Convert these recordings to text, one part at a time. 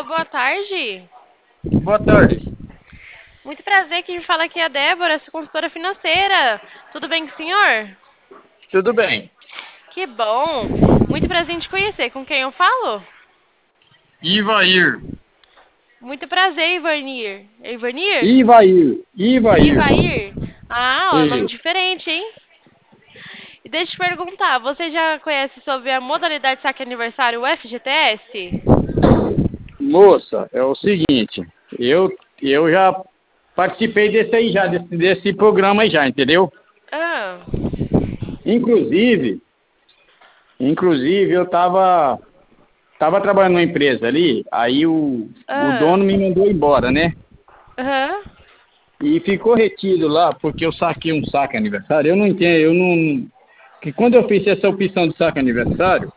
boa tarde. Boa tarde. Muito prazer, quem fala aqui é a Débora, sou consultora financeira. Tudo bem com o senhor? Tudo bem? Que bom. Muito prazer em te conhecer. Com quem eu falo? Ivair. Muito prazer, Ivanir. Ivanir? Ivair. Ivair. Ivair? Ah, ó, nome Isso. diferente, hein? E deixa eu te perguntar, você já conhece sobre a modalidade de saque aniversário, o FGTS? Moça, é o seguinte, eu já participei desse aí já, desse programa aí já, entendeu? Ah, Inclusive, inclusive eu tava trabalhando numa empresa ali, aí o ah, dono me mandou embora, né? aham. E ficou retido lá porque eu saquei um saque aniversário. Eu não entendo, eu não. Que quando eu fiz essa opção de saque aniversário,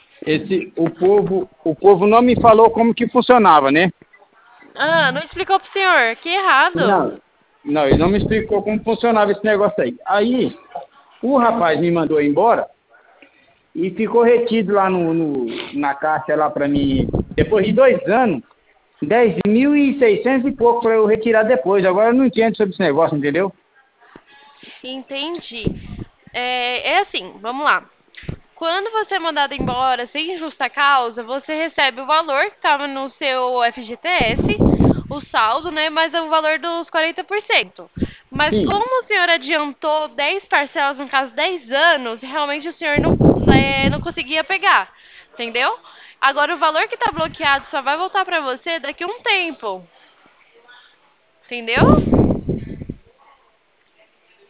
o povo não me falou como que funcionava, né? Ah, não explicou pro senhor. Que errado. Não, não, ele não me explicou como funcionava esse negócio aí. Aí, o rapaz me mandou embora e ficou retido lá na caixa lá para mim, depois de 2 anos, 10.600 e pouco para eu retirar depois. Agora eu não entendo sobre esse negócio, entendeu? Entendi. É assim, vamos lá. Quando você é mandado embora sem justa causa, você recebe o valor que estava no seu FGTS, o saldo, né? Mais o valor dos 40%. Mas Sim. como o senhor adiantou 10 parcelas, no caso 10 anos, realmente o senhor não conseguia pegar. Entendeu? Agora o valor que está bloqueado só vai voltar para você daqui a um tempo. Entendeu?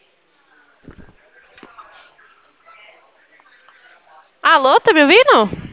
Alô, tá me ouvindo?